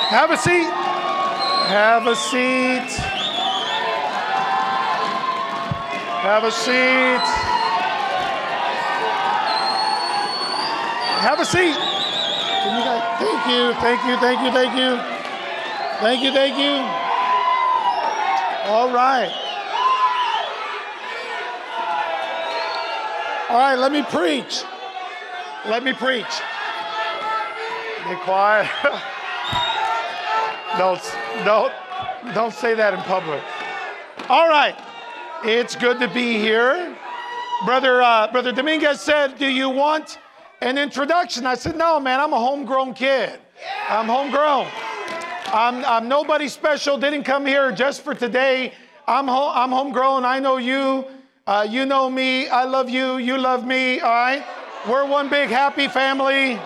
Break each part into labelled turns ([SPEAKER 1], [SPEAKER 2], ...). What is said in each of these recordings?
[SPEAKER 1] Have a seat. Have a seat. Have a seat. Have a seat. Thank you, thank you, thank you, thank you. Thank you, thank you. All right. All right, let me preach. Let me preach. Be quiet. Don't say that in public. All right. It's good to be here. Brother Dominguez said, do you want an introduction? I said, no, man, I'm a homegrown kid. I'm homegrown. I'm nobody special. Didn't come here just for today. I'm homegrown. I know you. You know me. I love you. You love me. All right. We're one big happy family.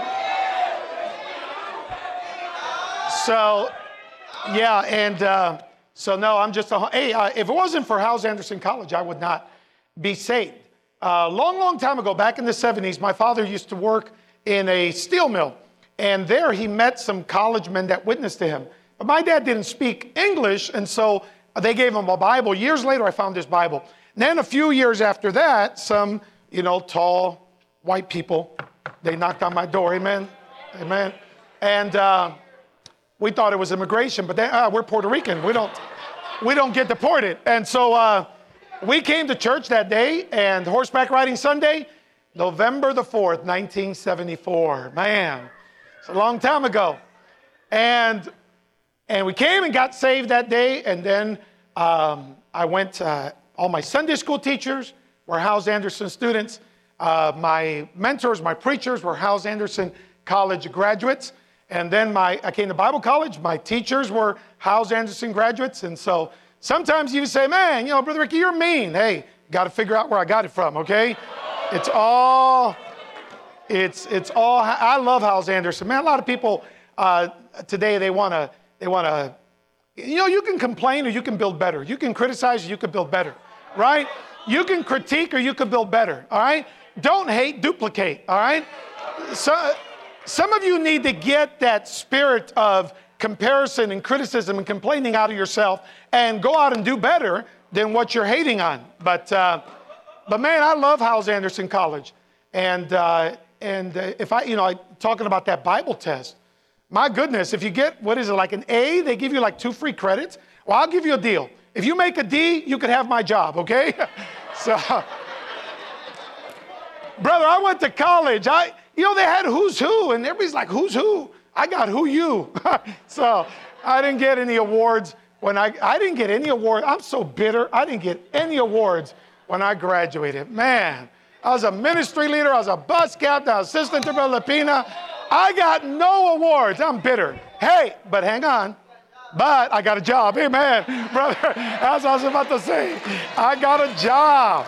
[SPEAKER 1] So, yeah, and so no, I'm just if it wasn't for Howes Anderson College, I would not be saved. Long time ago, back in the 70s, my father used to work in a steel mill, and there he met some college men that witnessed to him. But my dad didn't speak English, and so they gave him a Bible. Years later, I found this Bible. And then a few years after that, some, tall white people, they knocked on my door. Amen. Amen. And we thought it was immigration, but we're Puerto Rican. We don't get deported. And so we came to church that day, and horseback riding Sunday, November the 4th, 1974. Man, it's a long time ago. And we came and got saved that day, and then I went, all my Sunday school teachers were Howes Anderson students. My mentors, my preachers were Howes Anderson College graduates. And then I came to Bible college. My teachers were Howes Anderson graduates. And so sometimes you say, man, Brother Ricky, you're mean. Hey, got to figure out where I got it from, okay? It's all, I love Howes Anderson. Man, a lot of people today, they want to, you can complain or you can build better. You can criticize or you can build better, right? You can critique or you can build better, all right? Don't hate, duplicate, all right? So, some of you need to get that spirit of comparison and criticism and complaining out of yourself and go out and do better than what you're hating on. But man, I love Howes Anderson College. And if talking about that Bible test, my goodness, if you get, like an A, they give you like 2 free credits. Well, I'll give you a deal. If you make a D, you can have my job, okay? So, brother, I went to college. They had who's who, and everybody's like, who's who? I got who you. So I didn't get any awards I didn't get any awards. I'm so bitter. I didn't get any awards when I graduated. Man, I was a ministry leader. I was a bus captain. I was assistant to Brother Lapina. I got no awards. I'm bitter. Hey, but hang on. But I got a job. Amen, brother. That's what I was about to say. I got a job.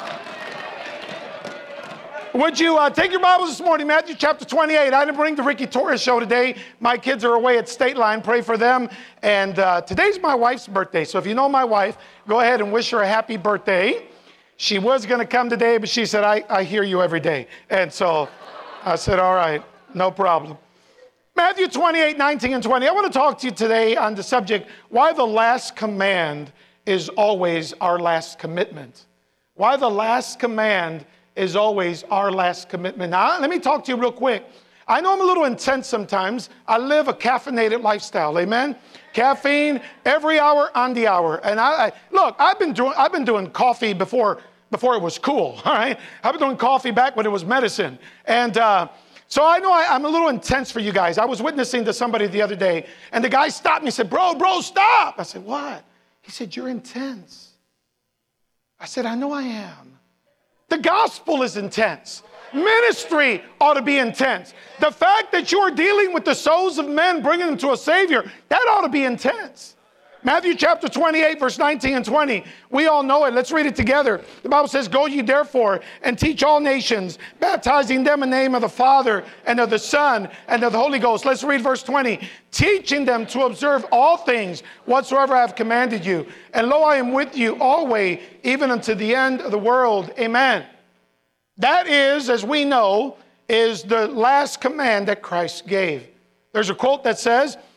[SPEAKER 1] Would you take your Bibles this morning, Matthew chapter 28. I didn't bring the Ricky Torres show today. My kids are away at State Line. Pray for them. And today's my wife's birthday. So if you know my wife, go ahead and wish her a happy birthday. She was going to come today, but she said, I hear you every day. And so I said, all right, no problem. Matthew 28, 19 and 20. I want to talk to you today on the subject, why the last command is always our last commitment. Why the last command is always our last commitment. Now, let me talk to you real quick. I know I'm a little intense sometimes. I live a caffeinated lifestyle, amen? Caffeine every hour on the hour. And look, I've been doing coffee before it was cool, all right? I've been doing coffee back when it was medicine. And so I know I'm a little intense for you guys. I was witnessing to somebody the other day, and the guy stopped me and said, bro, stop. I said, what? He said, you're intense. I said, I know I am. The gospel is intense. Ministry ought to be intense. The fact that you are dealing with the souls of men, bringing them to a Savior, that ought to be intense. Matthew chapter 28, verse 19 and 20. We all know it. Let's read it together. The Bible says, go ye therefore and teach all nations, baptizing them in the name of the Father and of the Son and of the Holy Ghost. Let's read verse 20. Teaching them to observe all things whatsoever I have commanded you. And lo, I am with you always, even unto the end of the world. Amen. That is, as we know, is the last command that Christ gave. There's a quote that says,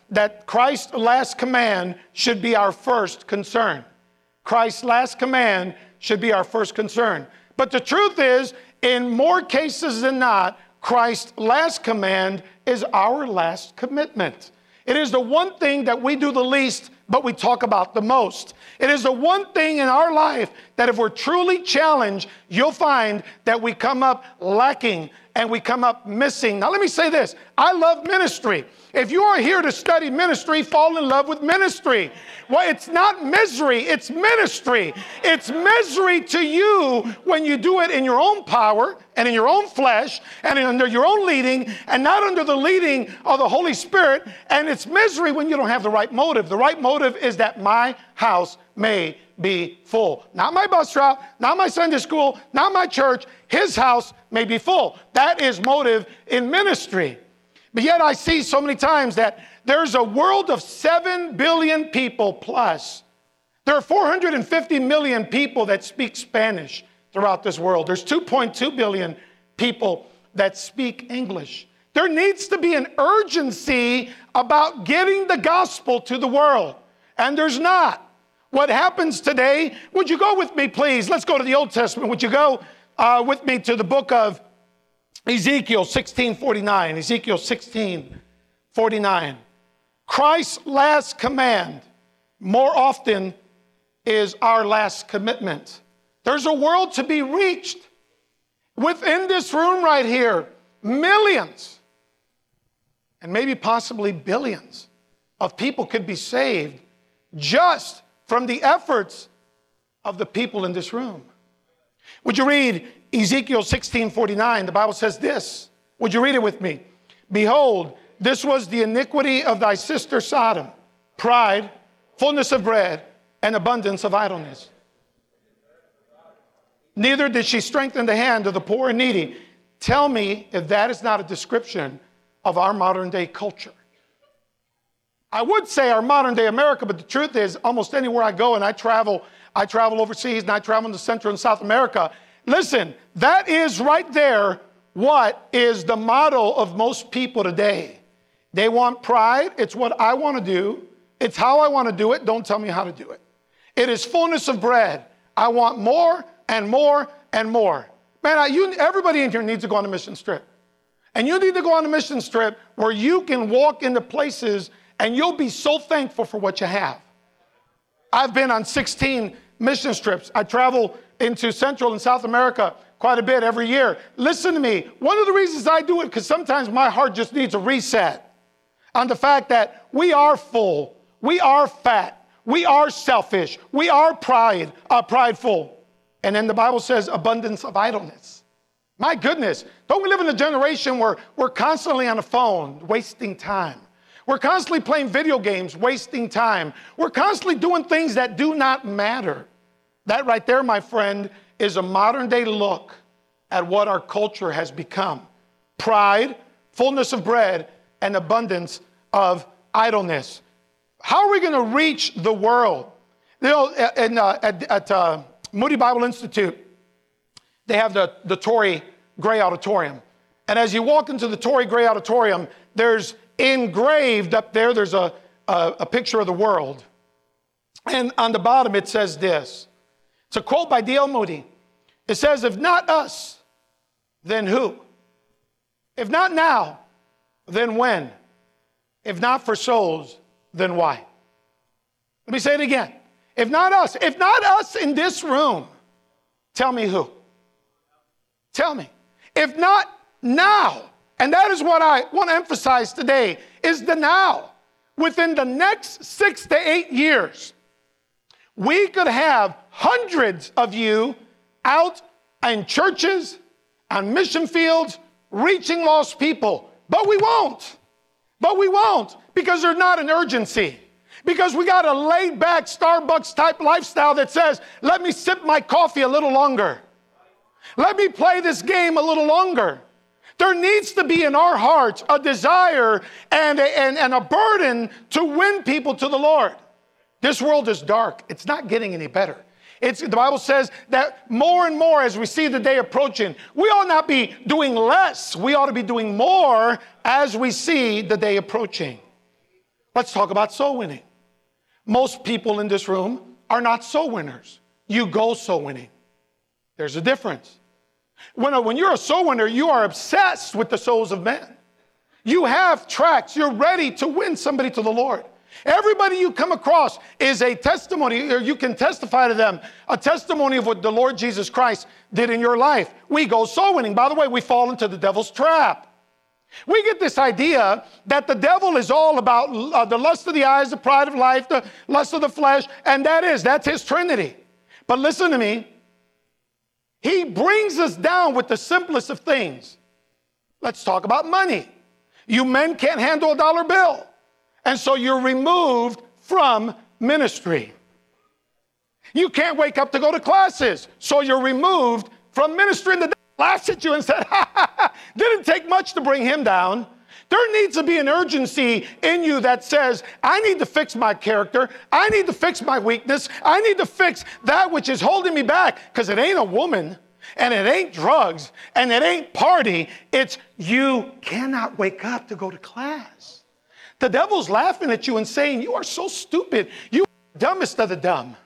[SPEAKER 1] that Christ's last command should be our first concern. Christ's last command should be our first concern. But the truth is, in more cases than not, Christ's last command is our last commitment. It is the one thing that we do the least, but we talk about the most. It is the one thing in our life that if we're truly challenged, you'll find that we come up lacking and we come up missing. Now let me say this. I love ministry. If you are here to study ministry, fall in love with ministry. Well, it's not misery, it's ministry. It's misery to you when you do it in your own power and in your own flesh and under your own leading and not under the leading of the Holy Spirit. And it's misery when you don't have the right motive. The right motive is that my house may be full. Not my bus route, not my Sunday school, not my church. His house may be full. That is motive in ministry. But yet I see so many times that there's a world of 7 billion people plus. There are 450 million people that speak Spanish throughout this world. There's 2.2 billion people that speak English. There needs to be an urgency about getting the gospel to the world. And there's not. What happens today, would you go with me, please? Let's go to the Old Testament. Would you go with me to the book of Ezekiel 16:49. Ezekiel 16:49. Christ's last command more often is our last commitment. There's a world to be reached. Within this room right here, millions and maybe possibly billions of people could be saved just from the efforts of the people in this room. Would you read Ezekiel 16:49? The Bible says this. Would you read it with me? Behold, this was the iniquity of thy sister Sodom, pride, fullness of bread, and abundance of idleness. Neither did she strengthen the hand of the poor and needy. Tell me if that is not a description of our modern day culture. I would say our modern day America, but the truth is almost anywhere I go and I travel overseas and I travel into Central and South America. Listen, that is right there what is the model of most people today. They want pride. It's what I want to do. It's how I want to do it. Don't tell me how to do it. It is fullness of bread. I want more and more and more. Man, everybody in here needs to go on a mission trip. And you need to go on a mission trip where you can walk into places and you'll be so thankful for what you have. I've been on 16 mission trips. I travel into Central and South America quite a bit every year. Listen to me. One of the reasons I do it, because sometimes my heart just needs a reset on the fact that we are full, we are fat, we are selfish, we are prideful. And then the Bible says abundance of idleness. My goodness, don't we live in a generation where we're constantly on the phone, wasting time? We're constantly playing video games, wasting time. We're constantly doing things that do not matter. That right there, my friend, is a modern day look at what our culture has become. Pride, fullness of bread, and abundance of idleness. How are we going to reach the world? You know, at Moody Bible Institute, they have the Torrey Gray Auditorium. And as you walk into the Torrey Gray Auditorium, there's engraved up there, there's a picture of the world. And on the bottom it says this. It's a quote by D.L. Moody. It says, if not us, then who? If not now, then when? If not for souls, then why? Let me say it again. If not us in this room, tell me who? Tell me. If not now, and that is what I want to emphasize today, is the now. Within the next 6 to 8 years, we could have hundreds of you out in churches, on mission fields, reaching lost people. But we won't. Because there's not an urgency. Because we got a laid back Starbucks type lifestyle that says, let me sip my coffee a little longer. Let me play this game a little longer. There needs to be in our hearts a desire and a burden to win people to the Lord. This world is dark. It's not getting any better. The Bible says that more and more as we see the day approaching, we ought not be doing less. We ought to be doing more as we see the day approaching. Let's talk about soul winning. Most people in this room are not soul winners. You go soul winning. There's a difference. When you're a soul winner, you are obsessed with the souls of men. You have tracks. You're ready to win somebody to the Lord. Everybody you come across is a testimony, or you can testify to them, a testimony of what the Lord Jesus Christ did in your life. We go soul winning. By the way, we fall into the devil's trap. We get this idea that the devil is all about the lust of the eyes, the pride of life, the lust of the flesh, and that's his trinity. But listen to me. He brings us down with the simplest of things. Let's talk about money. You men can't handle a dollar bill. And so you're removed from ministry. You can't wake up to go to classes. So you're removed from ministry. And the devil laughs at you and said, didn't take much to bring him down. There needs to be an urgency in you that says, I need to fix my character. I need to fix my weakness. I need to fix that which is holding me back. Because it ain't a woman, and it ain't drugs, and it ain't party. It's you cannot wake up to go to class. The devil's laughing at you and saying, you are so stupid. You are the dumbest of the dumb.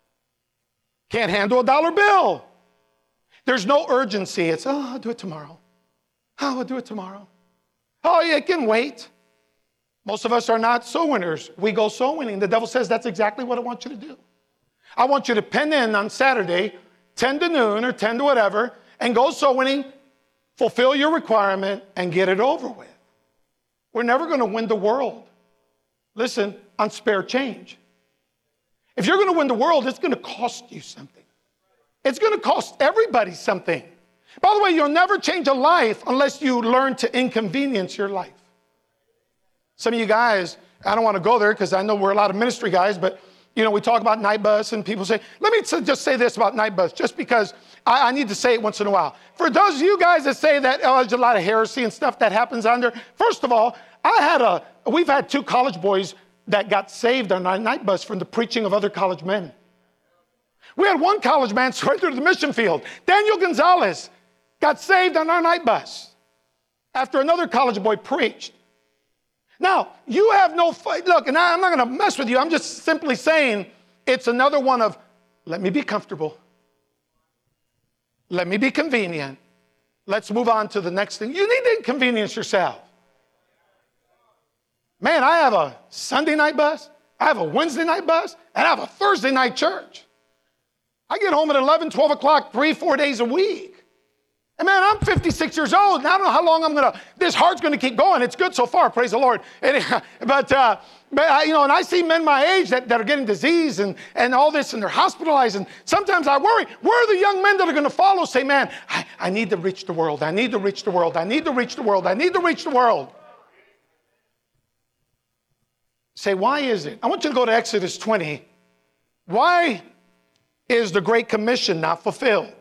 [SPEAKER 1] Can't handle a dollar bill. There's no urgency. It's, I'll do it tomorrow. I'll do it tomorrow. Oh, yeah, it can wait. Most of us are not soul winners. We go soul winning. The devil says, that's exactly what I want you to do. I want you to pen in on Saturday, 10 to noon or 10 to whatever, and go soul winning, fulfill your requirement, and get it over with. We're never going to win the world, listen, on spare change. If you're going to win the world, it's going to cost you something. It's going to cost everybody something. By the way, you'll never change a life unless you learn to inconvenience your life. Some of you guys, I don't want to go there because I know we're a lot of ministry guys, but you know, we talk about night bus and people say, let me just say this about night bus, just because I need to say it once in a while. For those of you guys that say that, there's a lot of heresy and stuff that happens on there. First of all, we've had 2 college boys that got saved on our night bus from the preaching of other college men. We had one college man surrender to the mission field. Daniel Gonzalez got saved on our night bus after another college boy preached. Now, you have no fight. Look, and I'm not going to mess with you. I'm just simply saying it's another one of, let me be comfortable. Let me be convenient. Let's move on to the next thing. You need to inconvenience yourself. Man, I have a Sunday night bus, I have a Wednesday night bus, and I have a Thursday night church. I get home at 11, 12 o'clock, 3-4 days a week. And man, I'm 56 years old, and I don't know how long this heart's going to keep going. It's good so far, praise the Lord. But I see men my age that are getting disease and all this, and they're hospitalized. And sometimes I worry, where are the young men that are going to follow? Say, man, I need to reach the world. I need to reach the world. I need to reach the world. I need to reach the world. Say, why is it? I want you to go to Exodus 20. Why is the Great Commission not fulfilled?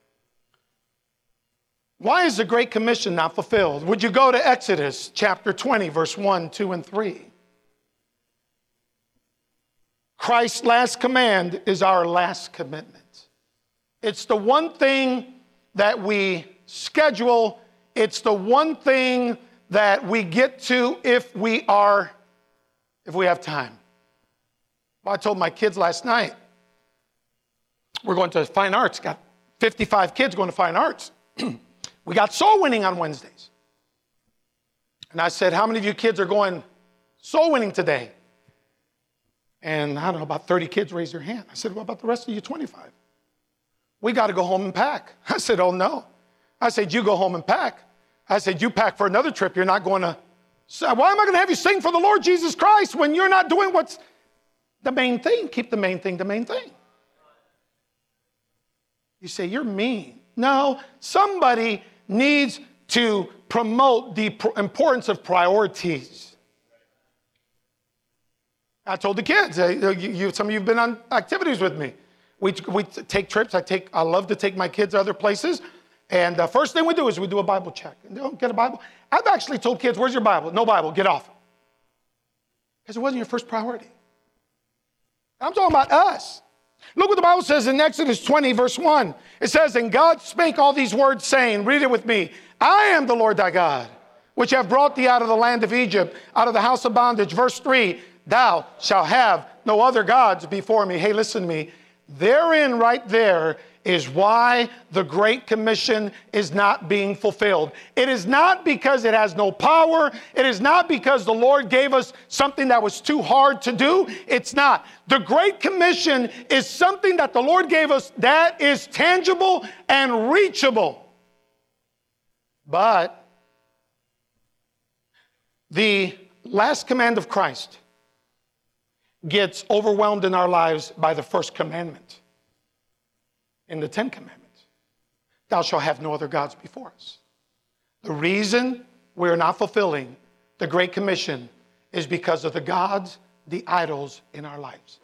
[SPEAKER 1] Why is the Great Commission not fulfilled? Would you go to Exodus chapter 20, verse 1, 2, and 3? Christ's last command is our last commitment. It's the one thing that we schedule. It's the one thing that we get to if we have time. Well, I told my kids last night, we're going to fine arts. Got 55 kids going to fine arts. We got soul winning on Wednesdays. And I said, how many of you kids are going soul winning today? And I don't know, about 30 kids raised their hand. I said, what about the rest of you 25? We got to go home and pack. I said, oh no. I said, you go home and pack. I said, you pack for another trip. You're not going to. So why am I going to have you sing for the Lord Jesus Christ when you're not doing what's the main thing? Keep the main thing the main thing. You say, you're mean. No, somebody needs to promote the importance of priorities. I told the kids, some of you have been on activities with me. We take trips. I love to take my kids other places. And the first thing we do is we do a Bible check. And they don't get a Bible. I've actually told kids, where's your Bible? No Bible, get off. Because it wasn't your first priority. I'm talking about us. Look what the Bible says in Exodus 20, verse 1. It says, and God spake all these words, saying, read it with me, I am the Lord thy God, which have brought thee out of the land of Egypt, out of the house of bondage. Verse 3, thou shalt have no other gods before me. Hey, listen to me. Therein, right there, is why the Great Commission is not being fulfilled. It is not because it has no power. It is not because the Lord gave us something that was too hard to do. It's not. The Great Commission is something that the Lord gave us that is tangible and reachable. But the last command of Christ gets overwhelmed in our lives by the first commandment in the 10 Commandments. Thou shalt have no other gods before us. The reason we're not fulfilling the Great Commission is because of the gods, the idols in our lives.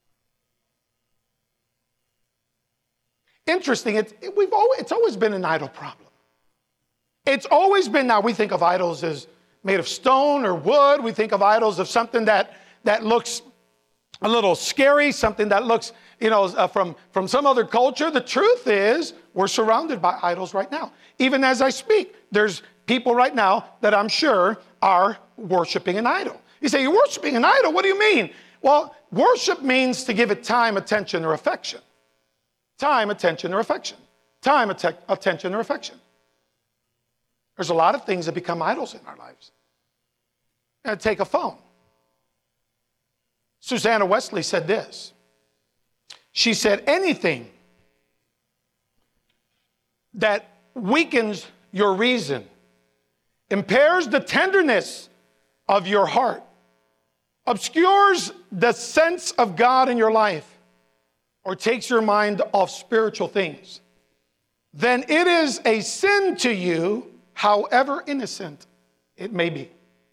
[SPEAKER 1] Interesting, it's always been an idol problem. It's always been, now we think of idols as made of stone or wood. We think of idols of something that looks a little scary, something that looks, from some other culture. The truth is, we're surrounded by idols right now. Even as I speak, there's people right now that I'm sure are worshiping an idol. You say, you're worshiping an idol? What do you mean? Well, worship means to give it time, attention, or affection. Time, attention, or affection. Time, attention, or affection. There's a lot of things that become idols in our lives. And take a phone. Susanna Wesley said this. She said, anything that weakens your reason, impairs the tenderness of your heart, obscures the sense of God in your life, or takes your mind off spiritual things, then it is a sin to you, however innocent it may be.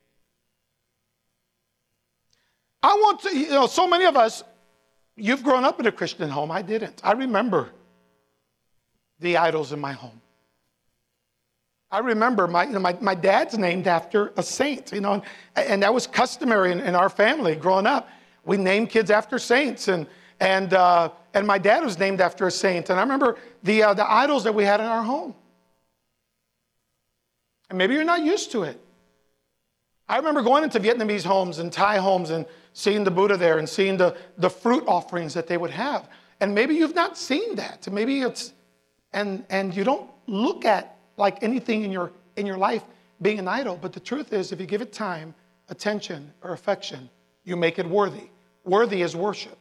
[SPEAKER 1] I want to, so many of us, you've grown up in a Christian home. I didn't. I remember the idols in my home. I remember my dad's named after a saint, and that was customary in our family growing up. We named kids after saints, and my dad was named after a saint. And I remember the idols that we had in our home. And maybe you're not used to it. I remember going into Vietnamese homes and Thai homes and seeing the Buddha there and seeing the fruit offerings that they would have. And maybe you've not seen that. Maybe it's, and you don't look at like anything in your life being an idol. But the truth is, if you give it time, attention, or affection, you make it worthy. Worthy is worship.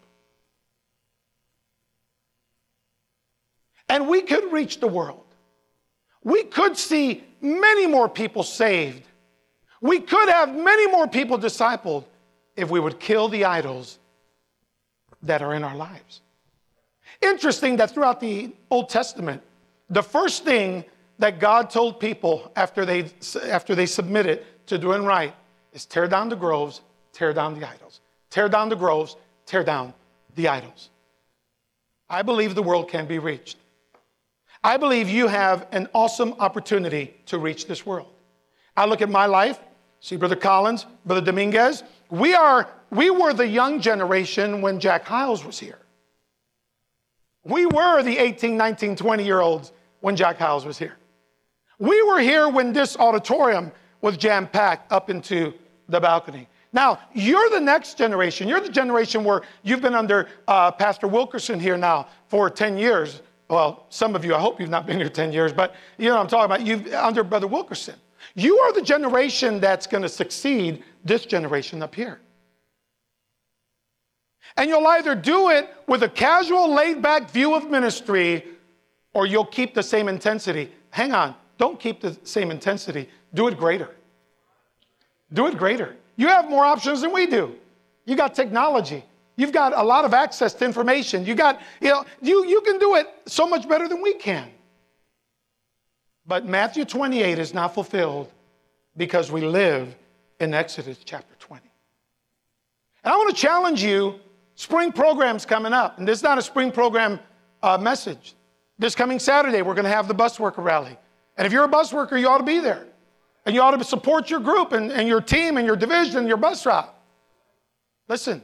[SPEAKER 1] And we could reach the world. We could see many more people saved. We could have many more people discipled if we would kill the idols that are in our lives. Interesting that throughout the Old Testament, the first thing that God told people after they submitted to doing right is tear down the groves, tear down the idols. Tear down the groves, tear down the idols. I believe the world can be reached. I believe you have an awesome opportunity to reach this world. I look at my life, see Brother Collins, Brother Dominguez. We were the young generation when Jack Hyles was here. We were the 18, 19, 20-year-olds when Jack Hyles was here. We were here when this auditorium was jam-packed up into the balcony. Now, you're the next generation. You're the generation where you've been under Pastor Wilkerson here now for 10 years. Well, some of you, I hope you've not been here 10 years, but you know what I'm talking about. You've under Brother Wilkerson. You are the generation that's going to succeed this generation up here. And you'll either do it with a casual, laid-back view of ministry, or you'll keep the same intensity. Hang on. Don't keep the same intensity. Do it greater. Do it greater. You have more options than we do. You got technology. You've got a lot of access to information. You can do it so much better than we can. But Matthew 28 is not fulfilled because we live in Exodus chapter 20. And I want to challenge you, spring program's coming up. And this is not a spring program message. This coming Saturday, we're going to have the bus worker rally. And if you're a bus worker, you ought to be there. And you ought to support your group and your team and your division and your bus route. Listen.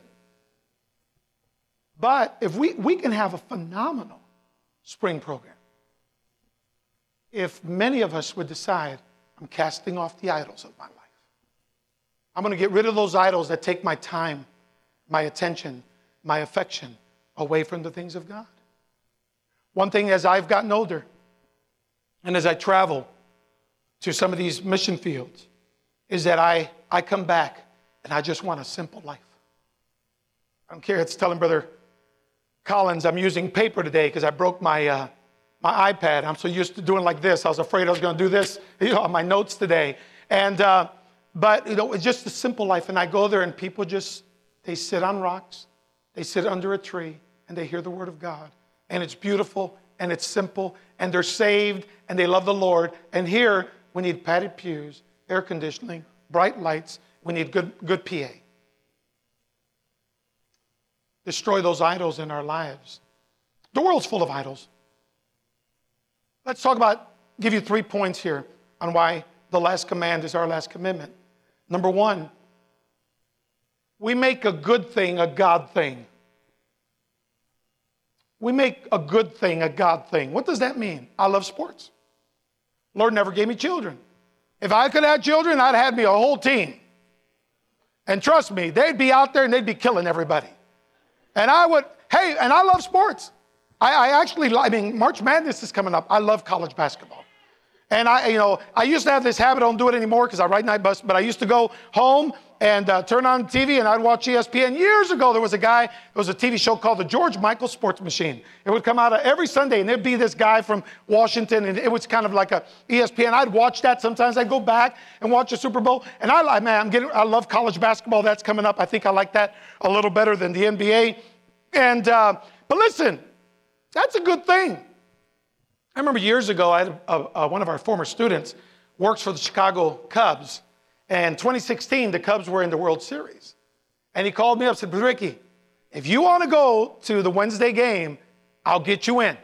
[SPEAKER 1] But if we can have a phenomenal spring program, if many of us would decide, I'm casting off the idols of my life. I'm going to get rid of those idols that take my time, my attention, my affection away from the things of God. One thing as I've gotten older and as I travel to some of these mission fields is that I come back and I just want a simple life. I don't care. It's telling Brother Collins I'm using paper today because I broke my iPad. I'm so used to doing like this. I was afraid I was going to do this, on my notes today. And but it's just a simple life. And I go there and people they sit on rocks, they sit under a tree, and they hear the word of God. And it's beautiful and it's simple and they're saved and they love the Lord. And here we need padded pews, air conditioning, bright lights. We need good PA. Destroy those idols in our lives. The world's full of idols. Let's give you 3 points here on why the last command is our last commitment. Number 1, we make a good thing a God thing. We make a good thing a God thing. What does that mean? I love sports. Lord never gave me children. If I could have children, I'd have me a whole team. And trust me, they'd be out there and they'd be killing everybody. And I love sports. March Madness is coming up. I love college basketball. And I used to have this habit. I don't do it anymore because I ride night bus. But I used to go home and turn on TV and I'd watch ESPN. Years ago, there was a TV show called The George Michael Sports Machine. It would come out every Sunday and there'd be this guy from Washington and it was kind of like a ESPN. I'd watch that. Sometimes I'd go back and watch the Super Bowl. And I love college basketball. That's coming up. I think I like that a little better than the NBA. But listen, that's a good thing. I remember years ago, I had one of our former students works for the Chicago Cubs. And 2016, the Cubs were in the World Series. And he called me up and said, Ricky, if you want to go to the Wednesday game, I'll get you in.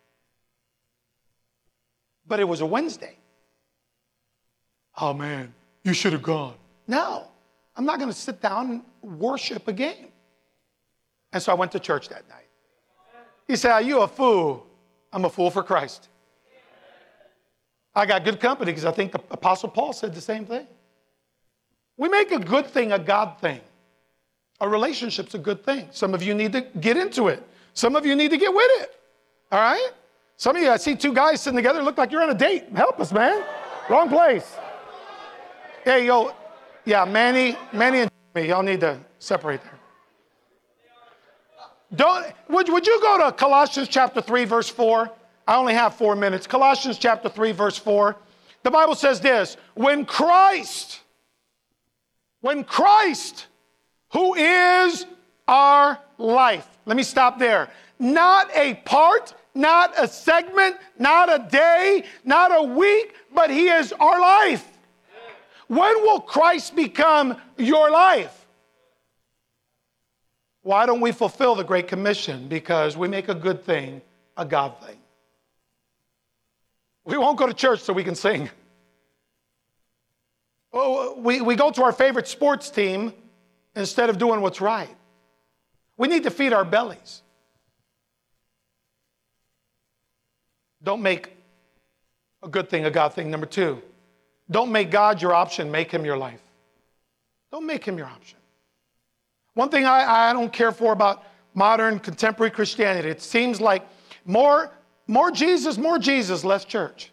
[SPEAKER 1] But it was a Wednesday. Oh, man, you should have gone. No, I'm not going to sit down and worship a game. And so I went to church that night. He said, are you a fool? I'm a fool for Christ. I got good company because I think the Apostle Paul said the same thing. We make a good thing a God thing. A relationship's a good thing. Some of you need to get into it. Some of you need to get with it. All right? Some of you, I see 2 guys sitting together, look like you're on a date. Help us, man. Wrong place. Hey, Manny and me, y'all need to separate there. Would you go to Colossians chapter 3, verse 4? I only have 4 minutes. Colossians chapter 3, verse 4. The Bible says this, when Christ, who is our life. Let me stop there. Not a part, not a segment, not a day, not a week, but he is our life. When will Christ become your life? Why don't we fulfill the Great Commission? Because we make a good thing a God thing. We won't go to church so we can sing. We go to our favorite sports team instead of doing what's right. We need to feed our bellies. Don't make a good thing a God thing. Number 2, don't make God your option, make him your life. Don't make him your option. One thing I don't care for about modern contemporary Christianity, it seems like more Jesus, less church.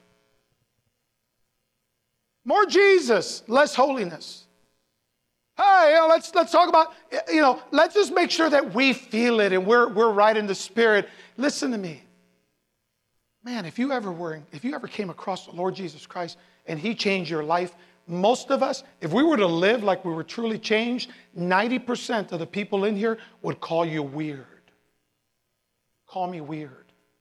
[SPEAKER 1] More Jesus, less holiness. Hey, let's talk about, let's just make sure that we feel it and we're right in the spirit. Listen to me. Man, if you ever came across the Lord Jesus Christ and he changed your life, most of us, if we were to live like we were truly changed, 90% of the people in here would call you weird. Call me weird.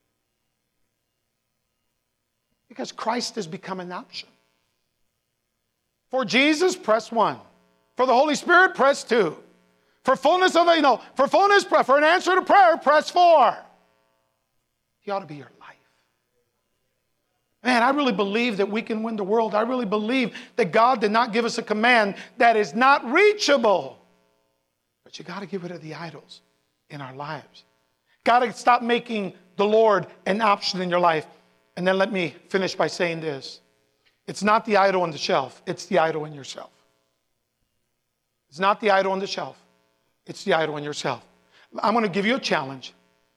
[SPEAKER 1] Because Christ has become an option. For Jesus, press 1. For the Holy Spirit, press 2. For fullness of, for an answer to prayer, press 4. He ought to be your life. Man, I really believe that we can win the world. I really believe that God did not give us a command that is not reachable. But you got to get rid of the idols in our lives. Got to stop making the Lord an option in your life. And then let me finish by saying this. It's not the idol on the shelf. It's the idol in yourself. It's not the idol on the shelf. It's the idol in yourself. I'm going to give you a challenge.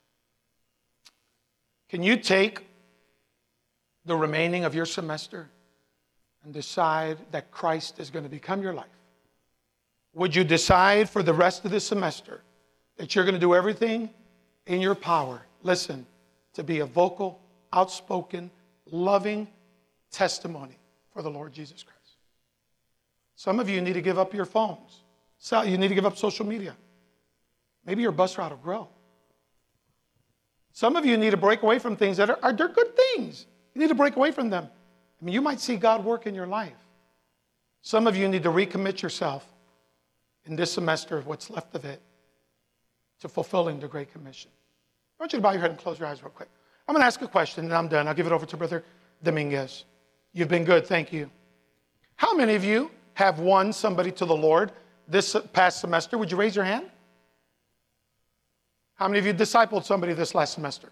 [SPEAKER 1] Can you take the remaining of your semester and decide that Christ is going to become your life? Would you decide for the rest of the semester that you're going to do everything in your power, listen, to be a vocal, outspoken, loving testimony for the Lord Jesus Christ? Some of you need to give up your phones. So you need to give up social media. Maybe your bus route will grow. Some of you need to break away from things that they're good things. You need to break away from them. I mean, you might see God work in your life. Some of you need to recommit yourself in this semester, what's left of it, to fulfilling the Great Commission. I want you to bow your head and close your eyes real quick. I'm going to ask a question, and I'm done. I'll give it over to Brother Dominguez. You've been good. Thank you. How many of you have won somebody to the Lord this past semester? Would you raise your hand? How many of you discipled somebody this last semester?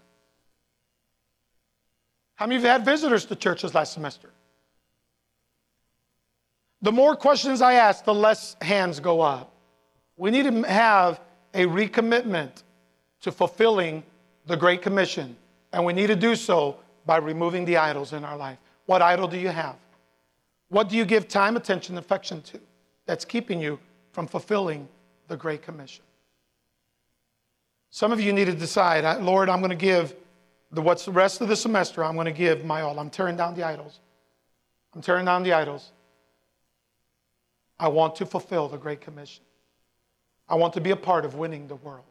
[SPEAKER 1] How many of you had visitors to churches last semester? The more questions I ask, the less hands go up. We need to have a recommitment to fulfilling the Great Commission. And we need to do so by removing the idols in our life. What idol do you have? What do you give time, attention, affection to that's keeping you from fulfilling the Great Commission? Some of you need to decide, Lord, I'm going to give what's the rest of the semester, I'm going to give my all. I'm tearing down the idols. I'm tearing down the idols. I want to fulfill the Great Commission. I want to be a part of winning the world.